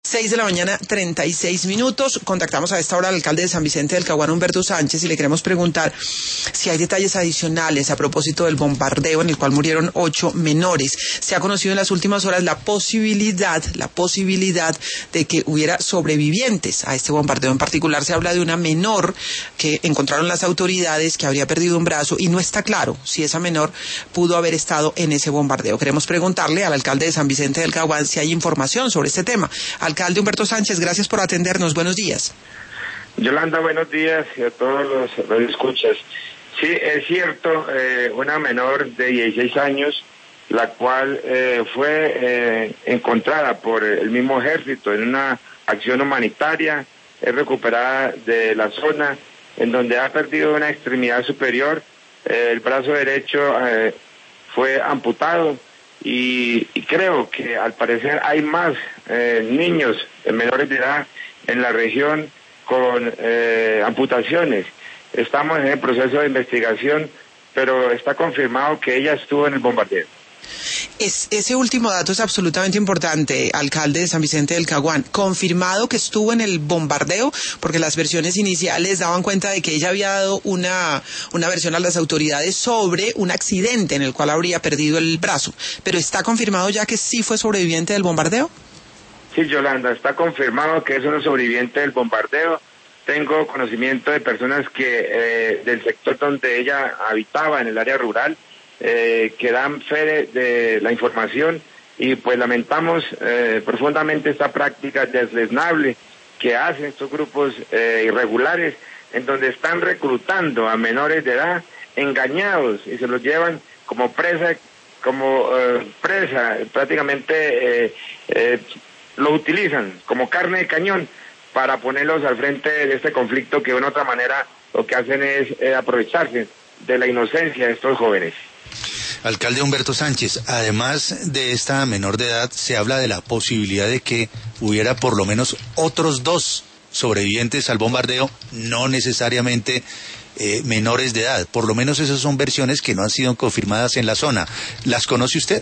6 de la mañana, 36 minutos. Contactamos a esta hora al alcalde de San Vicente del Caguán, Humberto Sánchez, y le queremos preguntar si hay detalles adicionales a propósito del bombardeo en el cual murieron 8 menores. Se ha conocido en las últimas horas la posibilidad de que hubiera sobrevivientes a este bombardeo. En particular se habla de una menor que encontraron las autoridades que habría perdido un brazo y no está claro si esa menor pudo haber estado en ese bombardeo. Queremos preguntarle al alcalde de San Vicente del Caguán si hay información sobre este tema. Alcalde Humberto Sánchez, gracias por atendernos. Buenos días. Yolanda, buenos días y a todos los escuchas. Sí, es cierto, una menor de 16 años, la cual fue encontrada por el mismo ejército en una acción humanitaria, es recuperada de la zona en donde ha perdido una extremidad superior, el brazo derecho fue amputado. Y creo que al parecer hay más niños menores de edad en la región con amputaciones. Estamos en el proceso de investigación, pero está confirmado que ella estuvo en el bombardeo. Ese último dato es absolutamente importante, alcalde de San Vicente del Caguán. Confirmado que estuvo en el bombardeo, porque las versiones iniciales daban cuenta de que ella había dado una versión a las autoridades sobre un accidente en el cual habría perdido el brazo. ¿Pero está confirmado ya que sí fue sobreviviente del bombardeo? Sí, Yolanda, está confirmado que es una sobreviviente del bombardeo. Tengo conocimiento de personas que del sector donde ella habitaba, en el área rural, que dan fe de la información, y pues lamentamos profundamente esta práctica desleznable que hacen estos grupos irregulares, en donde están reclutando a menores de edad engañados y se los llevan como presa, prácticamente lo utilizan como carne de cañón para ponerlos al frente de este conflicto que de una u otra manera lo que hacen es aprovecharse de la inocencia de estos jóvenes. Alcalde Humberto Sánchez, además de esta menor de edad, se habla de la posibilidad de que hubiera por lo menos otros 2 sobrevivientes al bombardeo, no necesariamente menores de edad. Por lo menos esas son versiones que no han sido confirmadas en la zona. ¿Las conoce usted?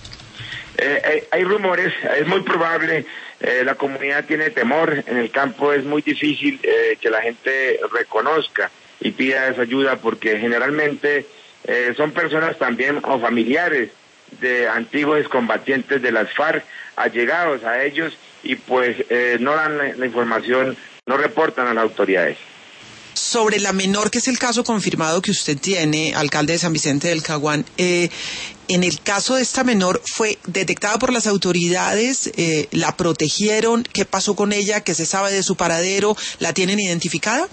Hay rumores, es muy probable, la comunidad tiene temor, en el campo es muy difícil que la gente reconozca y pida esa ayuda, porque generalmente son personas también o familiares de antiguos combatientes de las FARC, allegados a ellos, y pues no dan la información, no reportan a las autoridades. Sobre la menor, que es el caso confirmado que usted tiene, alcalde de San Vicente del Caguán, en el caso de esta menor, ¿fue detectada por las autoridades? ¿La protegieron? ¿Qué pasó con ella? ¿Qué se sabe de su paradero? ¿La tienen identificada?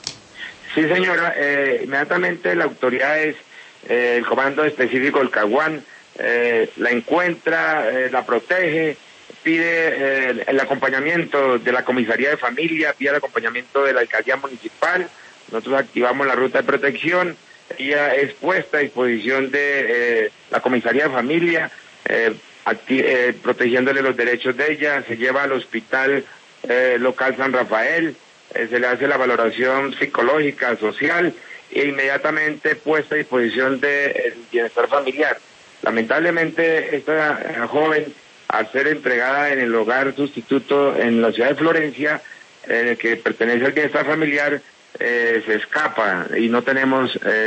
Sí, señora, inmediatamente las autoridades, el Comando Específico del Caguán, la encuentra, la protege, pide el acompañamiento de la Comisaría de Familia, pide el acompañamiento de la Alcaldía Municipal. Nosotros activamos la ruta de protección. Ella es puesta a disposición de la Comisaría de Familia, protegiéndole los derechos de ella. Se lleva al hospital local San Rafael, se le hace la valoración psicológica, social, e inmediatamente puesta a disposición del bienestar familiar. Lamentablemente esta joven, al ser entregada en el hogar sustituto en la ciudad de Florencia, que pertenece al bienestar familiar, se escapa y no tenemos,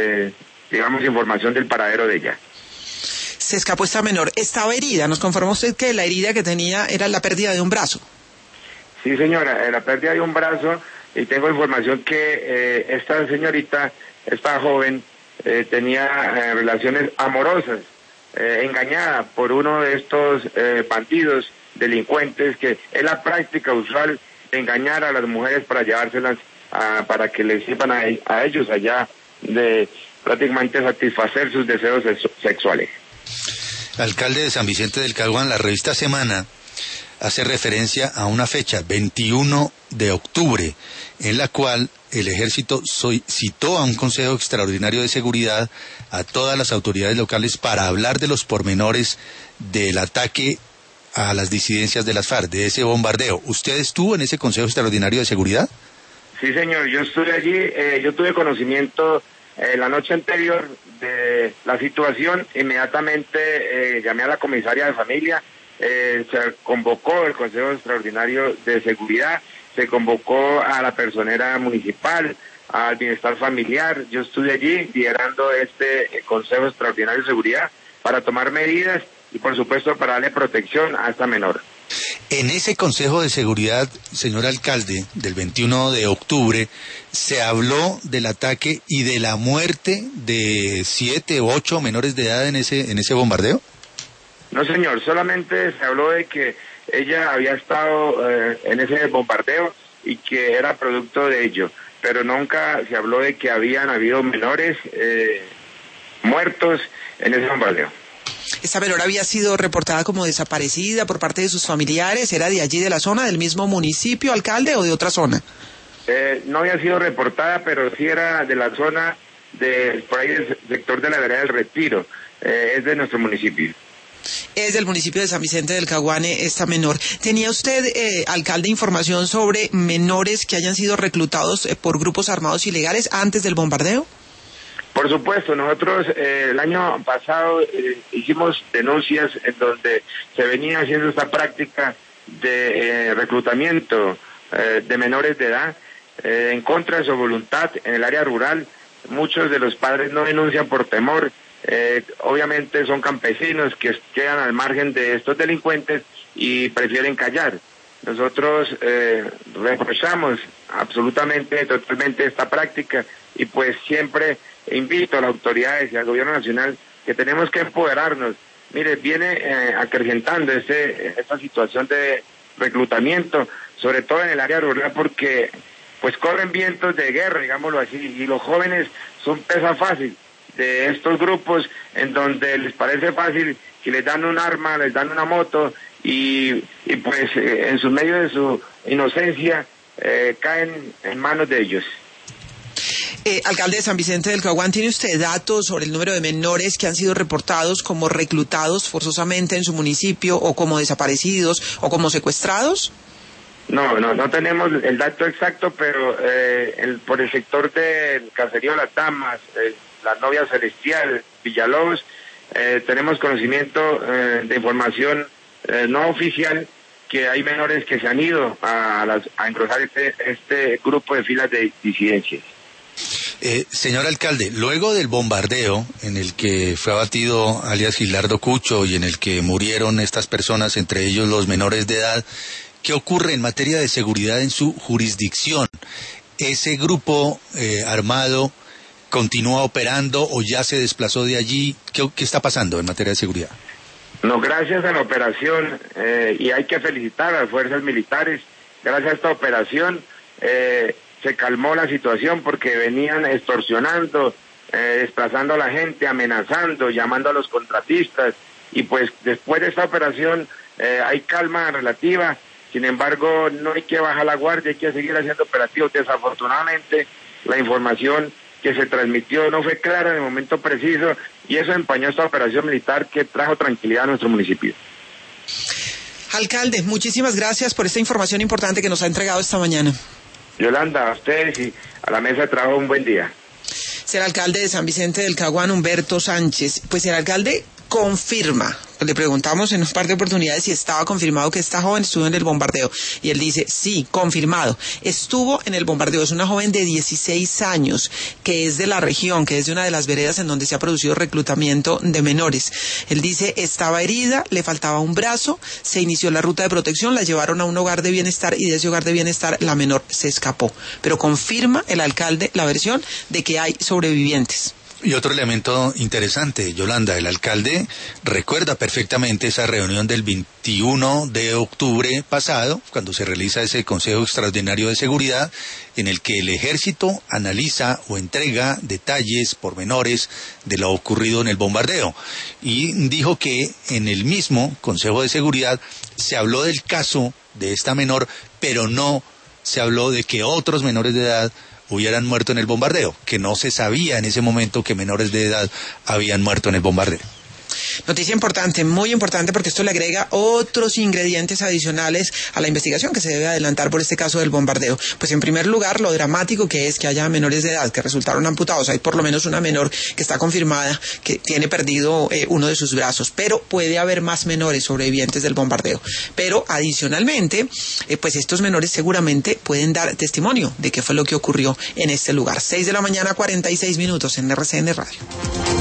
información del paradero de ella. Se escapó esta menor. Estaba herida. ¿Nos confirmó usted que la herida que tenía era la pérdida de un brazo? Sí, señora, la pérdida de un brazo, y tengo información que esta señorita, esta joven, tenía relaciones amorosas, engañada por uno de estos bandidos, delincuentes, que es la práctica usual de engañar a las mujeres para llevárselas para que les sirvan a ellos allá de prácticamente satisfacer sus deseos sexuales. Alcalde de San Vicente del Caguán, la revista Semana hace referencia a una fecha, 21 de octubre, en la cual el ejército citó a un Consejo Extraordinario de Seguridad a todas las autoridades locales para hablar de los pormenores del ataque a las disidencias de las FARC, de ese bombardeo. ¿Usted estuvo en ese Consejo Extraordinario de Seguridad? Sí, señor, yo estuve allí, yo tuve conocimiento la noche anterior de la situación. Inmediatamente llamé a la comisaria de familia, se convocó el Consejo Extraordinario de Seguridad, se convocó a la personera municipal, al bienestar familiar. Yo estuve allí liderando este Consejo Extraordinario de Seguridad para tomar medidas y por supuesto para darle protección a esta menor. En ese Consejo de Seguridad, señor alcalde, del 21 de octubre, se habló del ataque y de la muerte de 7 u 8 menores de edad en ese bombardeo. No, señor, solamente se habló de que ella había estado en ese bombardeo y que era producto de ello, pero nunca se habló de que habían habido menores muertos en ese bombardeo. ¿Esta menor había sido reportada como desaparecida por parte de sus familiares? ¿Era de allí, de la zona, del mismo municipio, alcalde, o de otra zona? No había sido reportada, pero sí era de la zona, por ahí del sector de la vereda del Retiro, es de nuestro municipio. Es del municipio de San Vicente del Caguane esta menor. ¿Tenía usted, alcalde, información sobre menores que hayan sido reclutados por grupos armados ilegales antes del bombardeo? Por supuesto, nosotros el año pasado hicimos denuncias en donde se venía haciendo esta práctica de reclutamiento de menores de edad en contra de su voluntad en el área rural. Muchos de los padres no denuncian por temor. Obviamente son campesinos que quedan al margen de estos delincuentes y prefieren callar. Nosotros reprochamos absolutamente, totalmente esta práctica y pues siempre invito a las autoridades y al gobierno nacional que tenemos que empoderarnos. Mire, viene acrecentando esta situación de reclutamiento, sobre todo en el área rural, porque pues corren vientos de guerra, digámoslo así, y los jóvenes son presa fácil de estos grupos en donde les parece fácil que les dan un arma, les dan una moto y pues en su medio de su inocencia caen en manos de ellos. Alcalde de San Vicente del Caguán, ¿tiene usted datos sobre el número de menores que han sido reportados como reclutados forzosamente en su municipio o como desaparecidos o como secuestrados? No tenemos el dato exacto, pero por el sector del caserío Las Damas, la novia Celestial, Villalobos, tenemos conocimiento de información no oficial que hay menores que se han ido a engrosar este grupo de filas de disidencias. Señor alcalde, luego del bombardeo en el que fue abatido alias Gilardo Cucho y en el que murieron estas personas, entre ellos los menores de edad, ¿qué ocurre en materia de seguridad en su jurisdicción? ¿Ese grupo armado continúa operando o ya se desplazó de allí? ¿Qué está pasando en materia de seguridad? No, gracias a la operación, y hay que felicitar a las fuerzas militares, gracias a esta operación se calmó la situación porque venían extorsionando, desplazando a la gente, amenazando, llamando a los contratistas, y pues después de esta operación hay calma relativa. Sin embargo, no hay que bajar la guardia, hay que seguir haciendo operativos. Desafortunadamente, la información que se transmitió no fue clara en el momento preciso y eso empañó esta operación militar que trajo tranquilidad a nuestro municipio. Alcalde, muchísimas gracias por esta información importante que nos ha entregado esta mañana. Yolanda, a ustedes y a la mesa de trabajo un buen día. Será alcalde de San Vicente del Caguán, Humberto Sánchez. Pues el alcalde confirma. Le preguntamos en un par de oportunidades si estaba confirmado que esta joven estuvo en el bombardeo. Y él dice, sí, confirmado. Estuvo en el bombardeo. Es una joven de 16 años que es de la región, que es de una de las veredas en donde se ha producido reclutamiento de menores. Él dice, estaba herida, le faltaba un brazo, se inició la ruta de protección, la llevaron a un hogar de bienestar y de ese hogar de bienestar la menor se escapó. Pero confirma el alcalde la versión de que hay sobrevivientes. Y otro elemento interesante, Yolanda, el alcalde recuerda perfectamente esa reunión del 21 de octubre pasado, cuando se realiza ese Consejo Extraordinario de Seguridad, en el que el Ejército analiza o entrega detalles pormenores de lo ocurrido en el bombardeo. Y dijo que en el mismo Consejo de Seguridad se habló del caso de esta menor, pero no se habló de que otros menores de edad hubieran muerto en el bombardeo, que no se sabía en ese momento que menores de edad habían muerto en el bombardeo. Noticia importante, muy importante, porque esto le agrega otros ingredientes adicionales a la investigación que se debe adelantar por este caso del bombardeo. Pues en primer lugar, lo dramático que es que haya menores de edad que resultaron amputados. Hay por lo menos una menor que está confirmada que tiene perdido uno de sus brazos, pero puede haber más menores sobrevivientes del bombardeo. Pero adicionalmente, pues estos menores seguramente pueden dar testimonio de qué fue lo que ocurrió en este lugar. 6 de la mañana, 46 minutos en RCN Radio.